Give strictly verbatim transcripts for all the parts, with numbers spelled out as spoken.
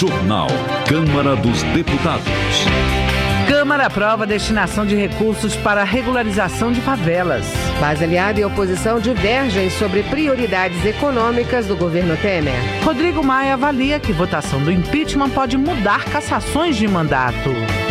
Jornal Câmara dos Deputados. Câmara aprova a destinação de recursos para a regularização de favelas. Base aliada e oposição divergem sobre prioridades econômicas do governo Temer. Rodrigo Maia avalia que votação do impeachment pode mudar cassações de mandato.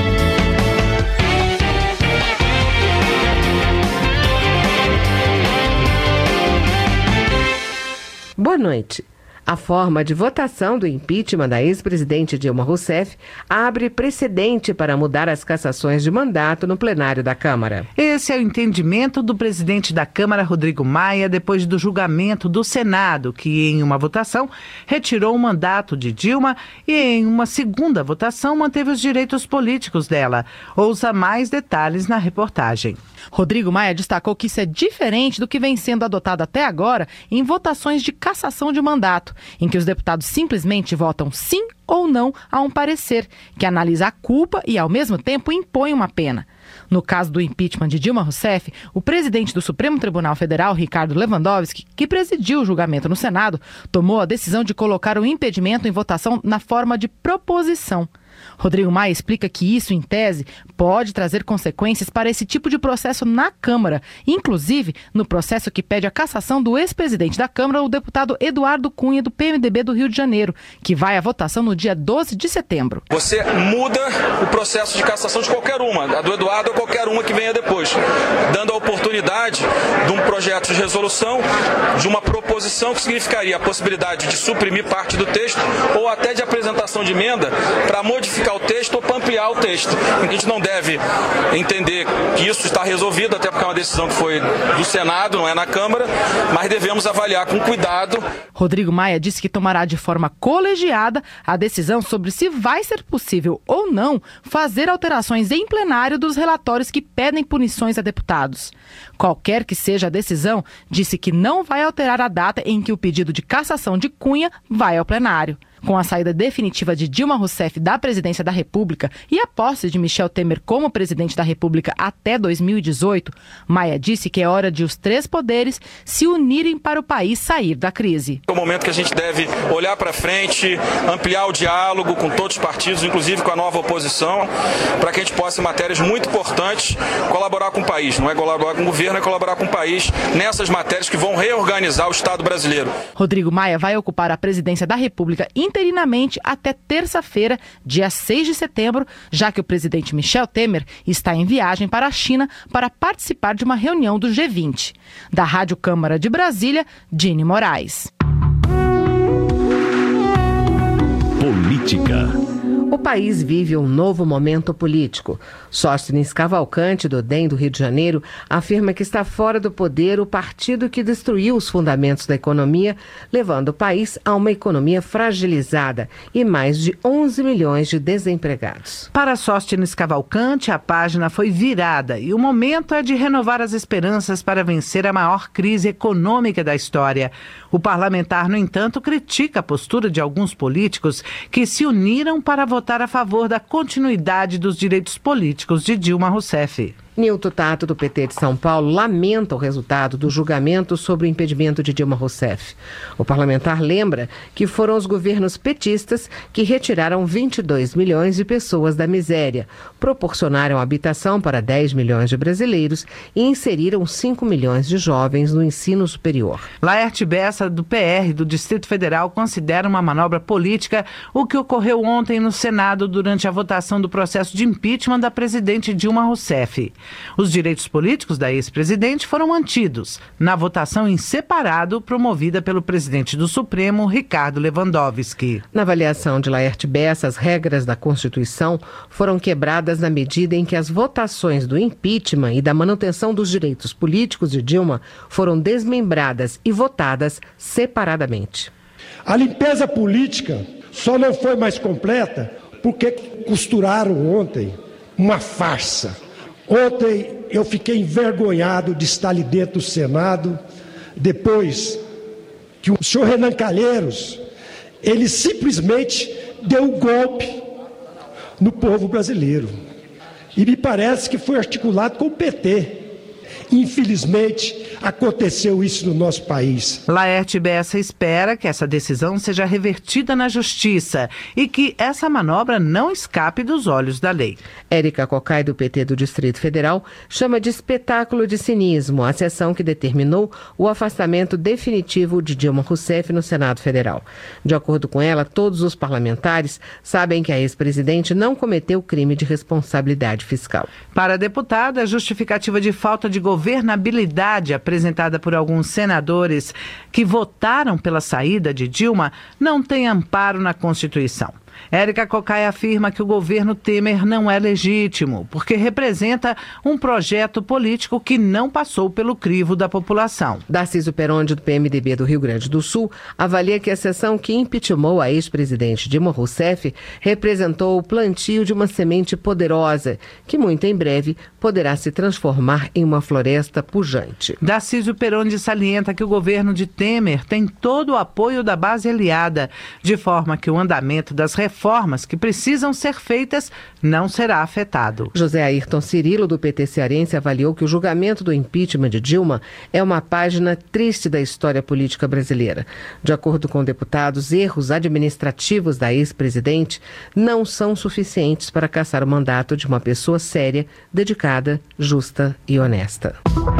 Boa noite. A forma de votação do impeachment da ex-presidente Dilma Rousseff abre precedente para mudar as cassações de mandato no plenário da Câmara. Esse é o entendimento do presidente da Câmara, Rodrigo Maia, depois do julgamento do Senado, que em uma votação retirou o mandato de Dilma e em uma segunda votação manteve os direitos políticos dela. Ouça mais detalhes na reportagem. Rodrigo Maia destacou que isso é diferente do que vem sendo adotado até agora em votações de cassação de mandato, em que os deputados simplesmente votam sim ou não a um parecer, que analisa a culpa e, ao mesmo tempo, impõe uma pena. No caso do impeachment de Dilma Rousseff, o presidente do Supremo Tribunal Federal, Ricardo Lewandowski, que presidiu o julgamento no Senado, tomou a decisão de colocar o impedimento em votação na forma de proposição. Rodrigo Maia explica que isso, em tese, pode trazer consequências para esse tipo de processo na Câmara, inclusive no processo que pede a cassação do ex-presidente da Câmara, o deputado Eduardo Cunha, do P M D B do Rio de Janeiro, que vai à votação no dia doze de setembro. Você muda o processo de cassação de qualquer uma, a do Eduardo ou qualquer uma que venha depois, dando a oportunidade de um projeto de resolução, de uma proposição que significaria a possibilidade de suprimir parte do texto ou até de apresentação de emenda para modificar o texto ou para ampliar o texto. A gente não deve entender que isso está resolvido, até porque é uma decisão que foi do Senado, não é na Câmara, mas devemos avaliar com cuidado. Rodrigo Maia disse que tomará de forma colegiada a decisão sobre se vai ser possível ou não fazer alterações em plenário dos relatórios que pedem punições a deputados. Qualquer que seja a decisão, disse que não vai alterar a data em que o pedido de cassação de Cunha vai ao plenário. Com a saída definitiva de Dilma Rousseff da presidência da República e a posse de Michel Temer como presidente da República até dois mil e dezoito, Maia disse que é hora de os três poderes se unirem para o país sair da crise. É o momento que a gente deve olhar para frente, ampliar o diálogo com todos os partidos, inclusive com a nova oposição, para que a gente possa, em matérias muito importantes, colaborar com o país. Não é colaborar com o governo, é colaborar com o país nessas matérias que vão reorganizar o Estado brasileiro. Rodrigo Maia vai ocupar a presidência da República interinamente até terça-feira, dia seis de setembro, já que o presidente Michel Temer está em viagem para a China para participar de uma reunião do G vinte. Da Rádio Câmara de Brasília, Dini Moraes. Política. O país vive um novo momento político. Sóstenes Cavalcante, do D E M do Rio de Janeiro, afirma que está fora do poder o partido que destruiu os fundamentos da economia, levando o país a uma economia fragilizada e mais de onze milhões de desempregados. Para Sóstenes Cavalcante, a página foi virada e o momento é de renovar as esperanças para vencer a maior crise econômica da história. O parlamentar, no entanto, critica a postura de alguns políticos que se uniram para votar a favor da continuidade dos direitos políticos de Dilma Rousseff. Nilton Tato, do P T de São Paulo, lamenta o resultado do julgamento sobre o impedimento de Dilma Rousseff. O parlamentar lembra que foram os governos petistas que retiraram vinte e dois milhões de pessoas da miséria, proporcionaram habitação para dez milhões de brasileiros e inseriram cinco milhões de jovens no ensino superior. Laerte Bessa, do P R do Distrito Federal, considera uma manobra política o que ocorreu ontem no Senado durante a votação do processo de impeachment da presidente Dilma Rousseff. Os direitos políticos da ex-presidente foram mantidos na votação em separado promovida pelo presidente do Supremo, Ricardo Lewandowski. Na avaliação de Laerte Bessa, as regras da Constituição foram quebradas na medida em que as votações do impeachment e da manutenção dos direitos políticos de Dilma foram desmembradas e votadas separadamente. A limpeza política só não foi mais completa porque costuraram ontem uma farsa. Ontem eu fiquei envergonhado de estar ali dentro do Senado, depois que o senhor Renan Calheiros, ele simplesmente deu um golpe no povo brasileiro. E me parece que foi articulado com o P T. Infelizmente, aconteceu isso no nosso país. Laerte Bessa espera que essa decisão seja revertida na Justiça e que essa manobra não escape dos olhos da lei. Érica Cocai, do P T do Distrito Federal, chama de espetáculo de cinismo a sessão que determinou o afastamento definitivo de Dilma Rousseff no Senado Federal. De acordo com ela, todos os parlamentares sabem que a ex-presidente não cometeu crime de responsabilidade fiscal. Para a deputada, a justificativa de falta de governabilidade apresentada por alguns senadores que votaram pela saída de Dilma não tem amparo na Constituição. Érica Cocai afirma que o governo Temer não é legítimo, porque representa um projeto político que não passou pelo crivo da população. Darciso Peronde, do P M D B do Rio Grande do Sul, avalia que a sessão que impeachmentou a ex-presidente Dilma Rousseff representou o plantio de uma semente poderosa, que muito em breve poderá se transformar em uma floresta pujante. Darciso Peronde salienta que o governo de Temer tem todo o apoio da base aliada, de forma que o andamento das reformas que precisam ser feitas não será afetado. José Ayrton Cirilo, do P T cearense, avaliou que o julgamento do impeachment de Dilma é uma página triste da história política brasileira. De acordo com deputados, erros administrativos da ex-presidente não são suficientes para cassar o mandato de uma pessoa séria, dedicada, justa e honesta.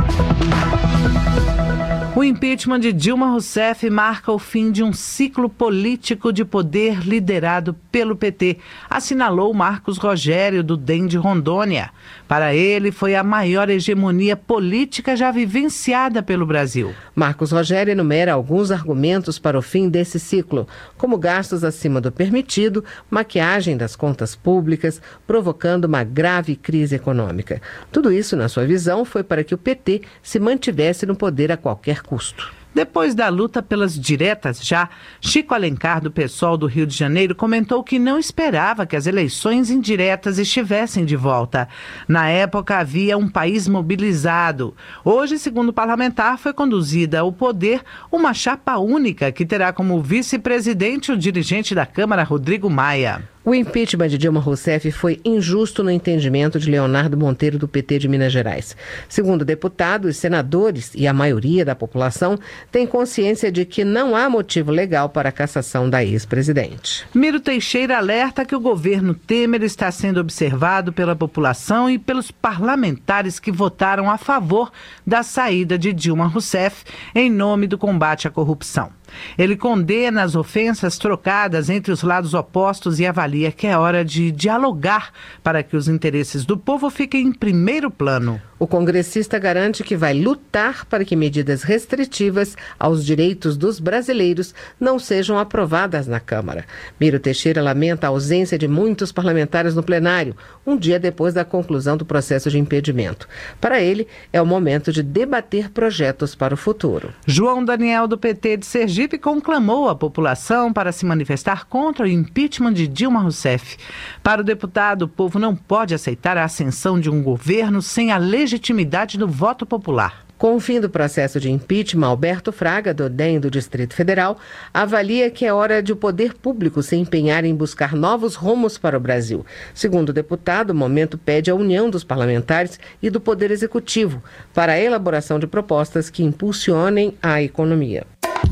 O impeachment de Dilma Rousseff marca o fim de um ciclo político de poder liderado pelo P T, assinalou Marcos Rogério, do D E M de Rondônia. Para ele, foi a maior hegemonia política já vivenciada pelo Brasil. Marcos Rogério enumera alguns argumentos para o fim desse ciclo, como gastos acima do permitido, maquiagem das contas públicas, provocando uma grave crise econômica. Tudo isso, na sua visão, foi para que o P T se mantivesse no poder a qualquer custo. Depois da luta pelas diretas já, Chico Alencar, do PSOL do Rio de Janeiro, comentou que não esperava que as eleições indiretas estivessem de volta. Na época havia um país mobilizado. Hoje, segundo o parlamentar, foi conduzida ao poder uma chapa única que terá como vice-presidente o dirigente da Câmara, Rodrigo Maia. O impeachment de Dilma Rousseff foi injusto no entendimento de Leonardo Monteiro, do P T de Minas Gerais. Segundo o deputado, os senadores e a maioria da população têm consciência de que não há motivo legal para a cassação da ex-presidente. Miro Teixeira alerta que o governo Temer está sendo observado pela população e pelos parlamentares que votaram a favor da saída de Dilma Rousseff em nome do combate à corrupção. Ele condena as ofensas trocadas entre os lados opostos e avalia que é hora de dialogar para que os interesses do povo fiquem em primeiro plano. O congressista garante que vai lutar para que medidas restritivas aos direitos dos brasileiros não sejam aprovadas na Câmara. Miro Teixeira lamenta a ausência de muitos parlamentares no plenário, um dia depois da conclusão do processo de impedimento. Para ele, é o momento de debater projetos para o futuro. João Daniel, do P T de Sergipe, conclamou a população para se manifestar contra o impeachment de Dilma Rousseff. Para o deputado, o povo não pode aceitar a ascensão de um governo sem a legitimidade do voto popular. Com o fim do processo de impeachment, Alberto Fraga, do D E M do Distrito Federal, avalia que é hora de o poder público se empenhar em buscar novos rumos para o Brasil. Segundo o deputado, o momento pede a união dos parlamentares e do Poder Executivo para a elaboração de propostas que impulsionem a economia.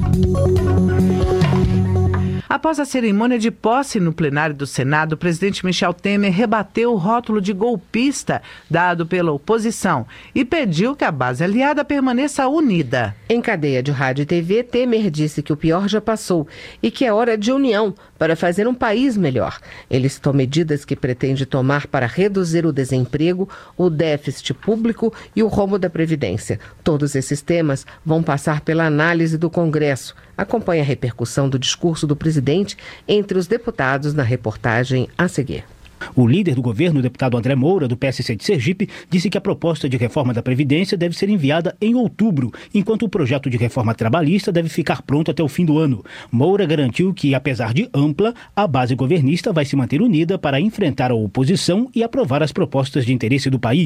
Após a cerimônia de posse no plenário do Senado, o presidente Michel Temer rebateu o rótulo de golpista dado pela oposição e pediu que a base aliada permaneça unida. Em cadeia de rádio e T V, Temer disse que o pior já passou e que é hora de união para fazer um país melhor. Ele citou medidas que pretende tomar para reduzir o desemprego, o déficit público e o rombo da Previdência. Todos esses temas vão passar pela análise do Congresso. Acompanhe a repercussão do discurso do presidente entre os deputados na reportagem a seguir. O líder do governo, o deputado André Moura, do P S C de Sergipe, disse que a proposta de reforma da Previdência deve ser enviada em outubro, enquanto o projeto de reforma trabalhista deve ficar pronto até o fim do ano. Moura garantiu que, apesar de ampla, a base governista vai se manter unida para enfrentar a oposição e aprovar as propostas de interesse do país.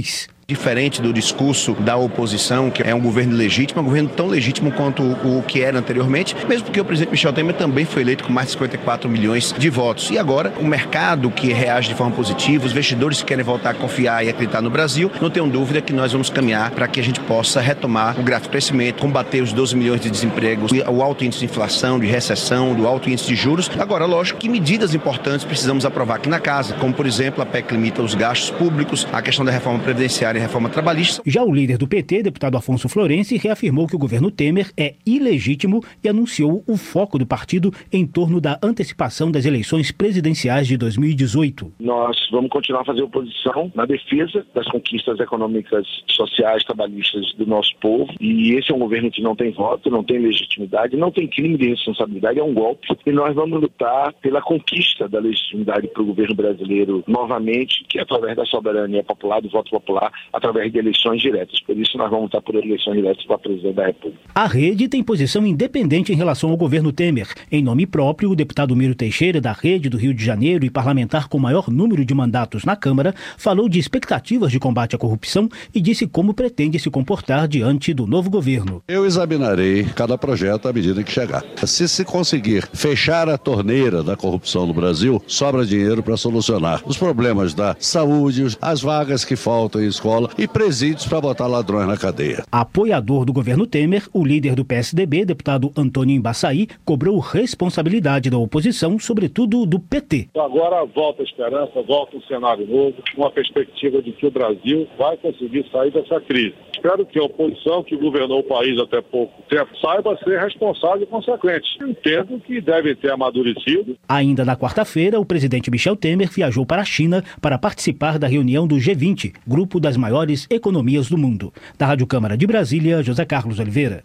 Diferente do discurso da oposição, que é um governo legítimo, é um governo tão legítimo quanto o que era anteriormente, mesmo porque o presidente Michel Temer também foi eleito com mais de cinquenta e quatro milhões de votos. E agora, o mercado que reage de forma positiva, os investidores que querem voltar a confiar e acreditar no Brasil, não tenham dúvida que nós vamos caminhar para que a gente possa retomar o gráfico de crescimento, combater os doze milhões de desempregos, o alto índice de inflação, de recessão, do alto índice de juros. Agora, lógico que medidas importantes precisamos aprovar aqui na casa, como, por exemplo, a P E C limita os gastos públicos, a questão da reforma previdenciária e reforma trabalhista. Já o líder do P T, deputado Afonso Florencio, reafirmou que o governo Temer é ilegítimo e anunciou o foco do partido em torno da antecipação das eleições presidenciais de dois mil e dezoito. Nós vamos continuar a fazer oposição na defesa das conquistas econômicas, sociais, trabalhistas do nosso povo, e esse é um governo que não tem voto, não tem legitimidade, não tem crime de responsabilidade, é um golpe, e nós vamos lutar pela conquista da legitimidade para o governo brasileiro novamente, que é através da soberania popular, do voto popular, através de eleições diretas. Por isso nós vamos lutar por eleições diretas para presidente da República. A Rede tem posição independente em relação ao governo Temer. Em nome próprio, o deputado Miro Teixeira, da Rede do Rio de Janeiro e parlamentar com maior número de mandatos na Câmara, falou de expectativas de combate à corrupção e disse como pretende se comportar diante do novo governo. Eu examinarei cada projeto à medida que chegar. Se se conseguir fechar a torneira da corrupção no Brasil, sobra dinheiro para solucionar os problemas da saúde, as vagas que faltam em escola e presídios para botar ladrões na cadeia. Apoiador do governo Temer, o líder do P S D B, deputado Antônio Embaçaí, cobrou responsabilidade da oposição, sobretudo do P T. Agora volta a esperança, volta um cenário novo, uma perspectiva de que o Brasil vai conseguir sair dessa crise. Espero que a oposição que governou o país até pouco tempo saiba ser responsável e consequente. Entendo que devem ter amadurecido. Ainda na quarta-feira, o presidente Michel Temer viajou para a China para participar da reunião do G vinte, grupo das maiores economias do mundo. Da Rádio Câmara de Brasília, José Carlos Oliveira.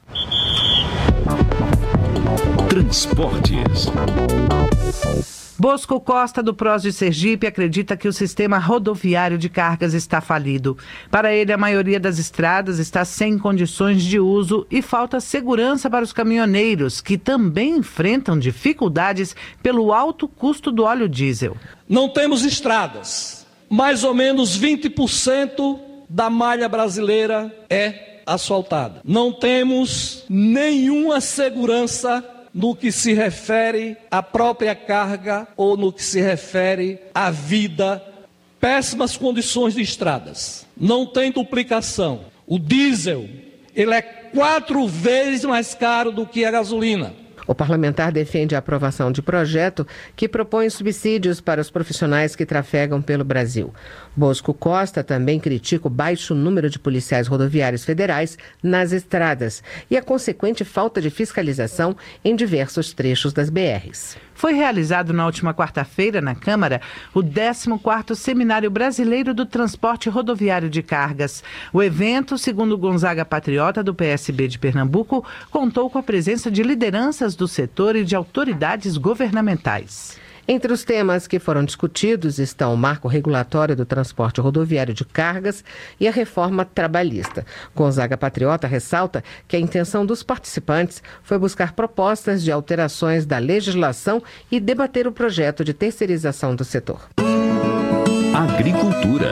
Transportes. Bosco Costa, do Prós de Sergipe, acredita que o sistema rodoviário de cargas está falido. Para ele, a maioria das estradas está sem condições de uso e falta segurança para os caminhoneiros, que também enfrentam dificuldades pelo alto custo do óleo diesel. Não temos estradas. Mais ou menos vinte por cento da malha brasileira é asfaltada. Não temos nenhuma segurança no que se refere à própria carga ou no que se refere à vida. Péssimas condições de estradas. Não tem duplicação. O diesel, ele é quatro vezes mais caro do que a gasolina. O parlamentar defende a aprovação de projeto que propõe subsídios para os profissionais que trafegam pelo Brasil. Bosco Costa também critica o baixo número de policiais rodoviários federais nas estradas e a consequente falta de fiscalização em diversos trechos das B Rs. Foi realizado na última quarta-feira, na Câmara, o décimo quarto Seminário Brasileiro do Transporte Rodoviário de Cargas. O evento, segundo Gonzaga Patriota, do P S B de Pernambuco, contou com a presença de lideranças do setor e de autoridades governamentais. Entre os temas que foram discutidos estão o marco regulatório do transporte rodoviário de cargas e a reforma trabalhista. Gonzaga Patriota ressalta que a intenção dos participantes foi buscar propostas de alterações da legislação e debater o projeto de terceirização do setor. Agricultura.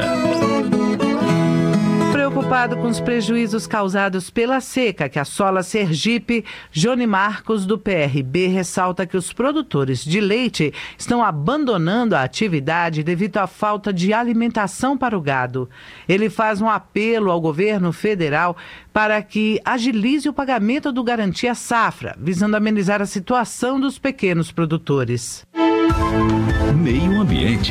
Preocupado com os prejuízos causados pela seca que assola Sergipe, Johnny Marcos, do P R B, ressalta que os produtores de leite estão abandonando a atividade devido à falta de alimentação para o gado. Ele faz um apelo ao governo federal para que agilize o pagamento do Garantia Safra, visando amenizar a situação dos pequenos produtores. Meio Ambiente.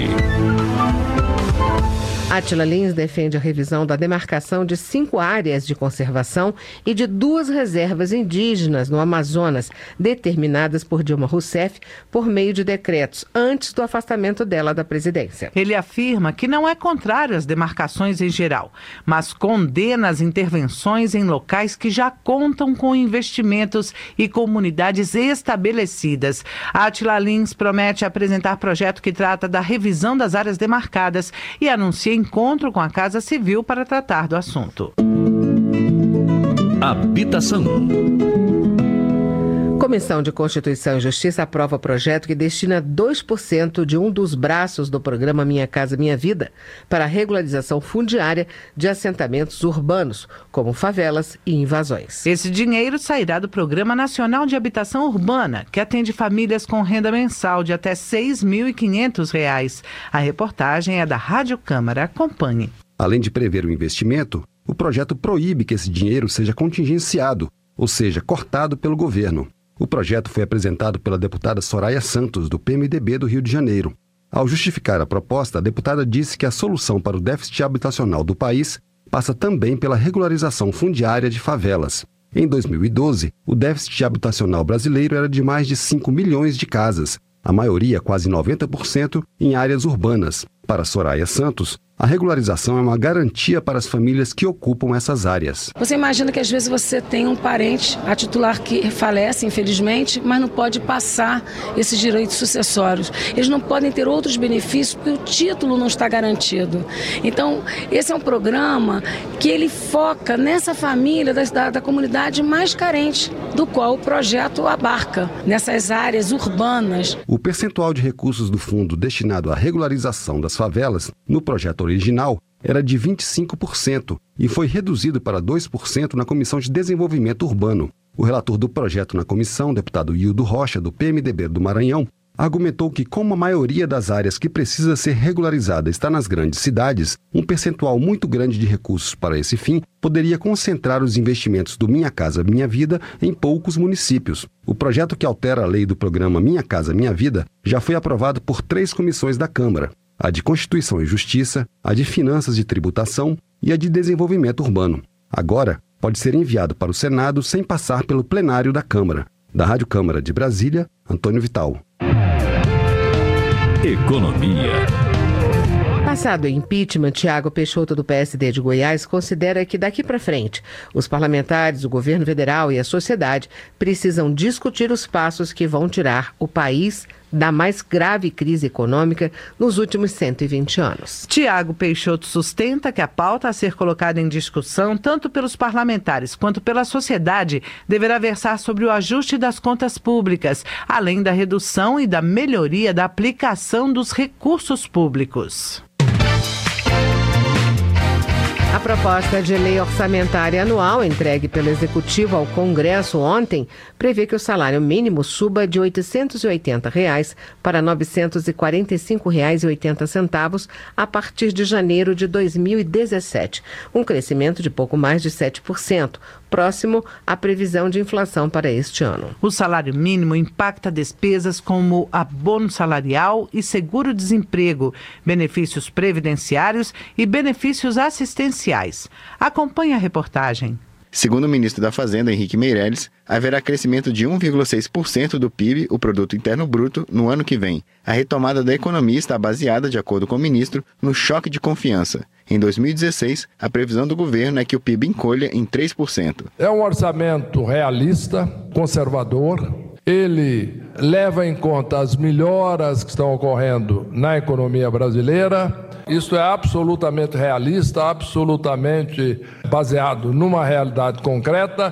Átila Lins defende a revisão da demarcação de cinco áreas de conservação e de duas reservas indígenas no Amazonas, determinadas por Dilma Rousseff por meio de decretos, antes do afastamento dela da presidência. Ele afirma que não é contrário às demarcações em geral, mas condena as intervenções em locais que já contam com investimentos e comunidades estabelecidas. Átila Lins promete apresentar projeto que trata da revisão das áreas demarcadas e anuncia encontro com a Casa Civil para tratar do assunto. Habitação. Comissão de Constituição e Justiça aprova projeto que destina dois por cento de um dos braços do programa Minha Casa Minha Vida para a regularização fundiária de assentamentos urbanos, como favelas e invasões. Esse dinheiro sairá do Programa Nacional de Habitação Urbana, que atende famílias com renda mensal de até seis mil e quinhentos reais. A reportagem é da Rádio Câmara. Acompanhe. Além de prever o investimento, o projeto proíbe que esse dinheiro seja contingenciado, ou seja, cortado pelo governo. O projeto foi apresentado pela deputada Soraya Santos, do P M D B do Rio de Janeiro. Ao justificar a proposta, a deputada disse que a solução para o déficit habitacional do país passa também pela regularização fundiária de favelas. Em dois mil e doze, o déficit habitacional brasileiro era de mais de cinco milhões de casas, a maioria, quase noventa por cento, em áreas urbanas. Para Soraya Santos, a regularização é uma garantia para as famílias que ocupam essas áreas. Você imagina que às vezes você tem um parente, a titular que falece, infelizmente, mas não pode passar esses direitos sucessórios. Eles não podem ter outros benefícios porque o título não está garantido. Então, esse é um programa que ele foca nessa família da, da, da comunidade mais carente, do qual o projeto abarca, nessas áreas urbanas. O percentual de recursos do fundo destinado à regularização das favelas, no projeto original, era de vinte e cinco por cento e foi reduzido para dois por cento na Comissão de Desenvolvimento Urbano. O relator do projeto na comissão, deputado Hildo Rocha, do P M D B do Maranhão, argumentou que, como a maioria das áreas que precisa ser regularizada está nas grandes cidades, um percentual muito grande de recursos para esse fim poderia concentrar os investimentos do Minha Casa Minha Vida em poucos municípios. O projeto que altera a lei do programa Minha Casa Minha Vida já foi aprovado por três comissões da Câmara: a de Constituição e Justiça, a de Finanças e Tributação e a de Desenvolvimento Urbano. Agora, pode ser enviado para o Senado sem passar pelo plenário da Câmara. Da Rádio Câmara de Brasília, Antônio Vital. Economia. Passado o impeachment, Tiago Peixoto, do P S D de Goiás, considera que daqui para frente os parlamentares, o governo federal e a sociedade precisam discutir os passos que vão tirar o país da mais grave crise econômica nos últimos cento e vinte anos. Tiago Peixoto sustenta que a pauta a ser colocada em discussão, tanto pelos parlamentares quanto pela sociedade, deverá versar sobre o ajuste das contas públicas, além da redução e da melhoria da aplicação dos recursos públicos. A proposta de lei orçamentária anual entregue pelo Executivo ao Congresso ontem prevê que o salário mínimo suba de oitocentos e oitenta reais para novecentos e quarenta e cinco reais e oitenta centavos a partir de janeiro de dois mil e dezessete, um crescimento de pouco mais de sete por cento, próximo à previsão de inflação para este ano. O salário mínimo impacta despesas como abono salarial e seguro-desemprego, benefícios previdenciários e benefícios assistenciais. Acompanhe a reportagem. Segundo o ministro da Fazenda, Henrique Meirelles, haverá crescimento de um vírgula seis por cento do P I B, o Produto Interno Bruto, no ano que vem. A retomada da economia está baseada, de acordo com o ministro, no choque de confiança. Em dois mil e dezesseis, a previsão do governo é que o P I B encolha em três por cento. É um orçamento realista, conservador. Ele leva em conta as melhoras que estão ocorrendo na economia brasileira. Isso é absolutamente realista, absolutamente baseado numa realidade concreta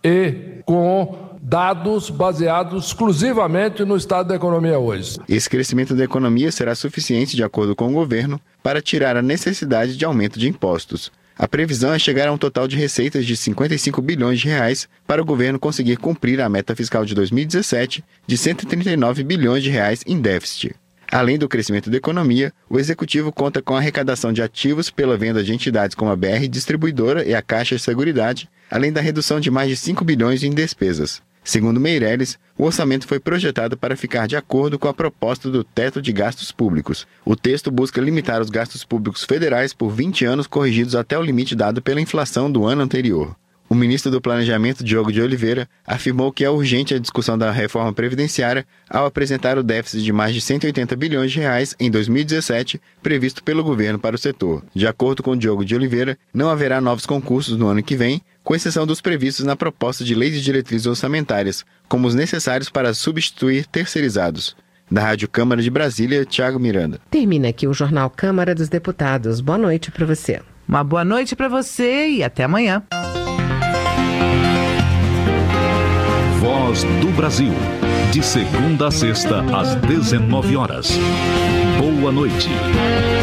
e com dados baseados exclusivamente no estado da economia hoje. Esse crescimento da economia será suficiente, de acordo com o governo, para tirar a necessidade de aumento de impostos. A previsão é chegar a um total de receitas de cinquenta e cinco bilhões de reais para o governo conseguir cumprir a meta fiscal de dois mil e dezessete de cento e trinta e nove bilhões de reais em déficit. Além do crescimento da economia, o Executivo conta com a arrecadação de ativos pela venda de entidades como a B R Distribuidora e a Caixa de Seguridade, além da redução de mais de cinco bilhões em despesas. Segundo Meirelles, o orçamento foi projetado para ficar de acordo com a proposta do teto de gastos públicos. O texto busca limitar os gastos públicos federais por vinte anos, corrigidos até o limite dado pela inflação do ano anterior. O ministro do Planejamento, Diogo de Oliveira, afirmou que é urgente a discussão da reforma previdenciária ao apresentar o déficit de mais de cento e oitenta bilhões de reais em dois mil e dezessete, previsto pelo governo para o setor. De acordo com Diogo de Oliveira, não haverá novos concursos no ano que vem, com exceção dos previstos na proposta de lei de diretrizes orçamentárias, como os necessários para substituir terceirizados. Da Rádio Câmara de Brasília, Tiago Miranda. Termina aqui o Jornal Câmara dos Deputados. Boa noite para você. Uma boa noite para você e até amanhã. Voz do Brasil. De segunda a sexta, às dezenove horas. Boa noite.